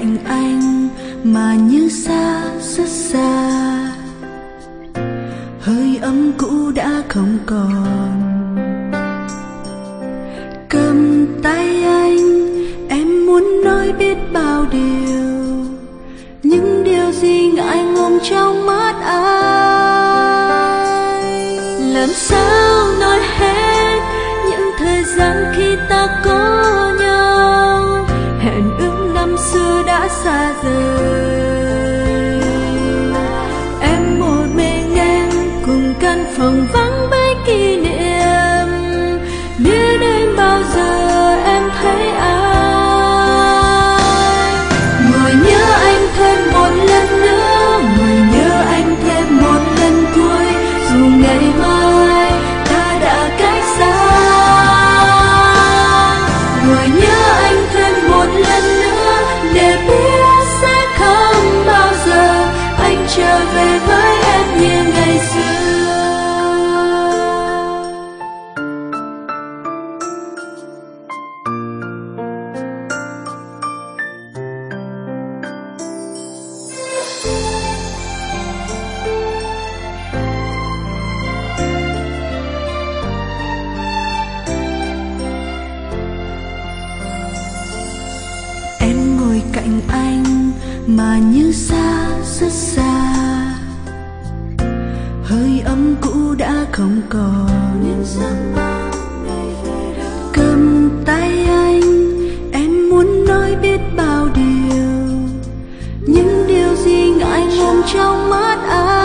cạnh anh mà như xa rất xa, hơi ấm cũ đã không còn. Cầm tay anh, em muốn nói biết bao điều, những điều gì ngại ngùng trong mắt anh. Làm sao nói hết những thời gian khi ta có nhau, hẹn ước năm xưa đã xa rời. Em một mình em cùng căn phòng vắng mấy kỷ niệm, biết đến bao giờ em thấy ai. Ngồi nhớ anh thêm một lần nữa, ngồi nhớ anh thêm một lần cuối, dù ngày mai ta đã cách xa. Ngồi nhớ anh thêm một lần nữa, để biết sẽ không bao giờ anh trở về với em như ngày xưa. Cạnh anh mà như xa rất xa, hơi ấm cũ đã không còn. Cầm tay anh, em muốn nói biết bao điều, những điều gì ngại ngùng trong mắt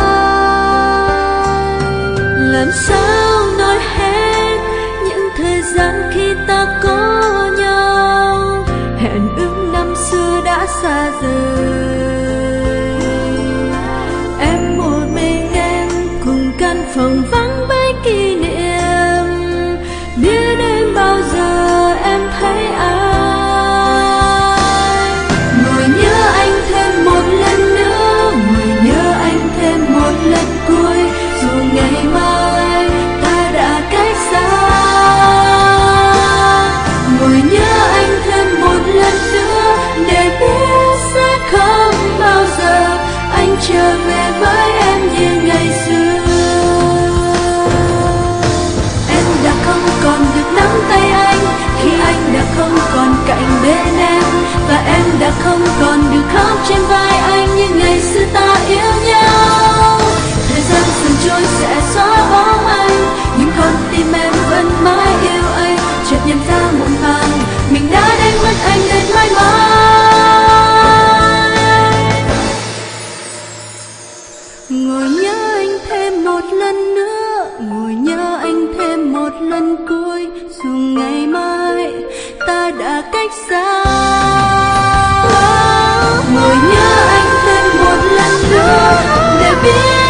anh. Làm sao nói hết những thời gian khi ta có nhau, hẹn ước năm xưa đã xa rời. Em một mình em cùng căn phòng vắng mấy kỷ niệm, biết đến bao giờ em thấy ai. Ngồi nhớ anh thêm một lần nữa, ngồi nhớ anh thêm một lần cuối, dù ngày mai ta đã cách xa. Ngồi nhớ anh thêm một lần nữa, để biết sẽ không bao giờ anh trở về với em như ngày xưa. Em đã không còn được nắm tay anh khi anh đã không còn cạnh bên em, và em đã không còn được khóc trên vai anh như ngày xưa ta yêu nhau. Thời gian dần trôi sẽ xóa bóng anh, nhưng con tim em vẫn mãi yêu anh. Chợt nhận ra muộn màng mình đã đánh mất anh đến mãi mãi. Ngồi nhớ anh thêm một lần nữa, ngồi nhớ anh thêm một lần cuối, dù ngày mai ta đã cách xa. Ngồi nhớ anh thêm một lần nữa, để biết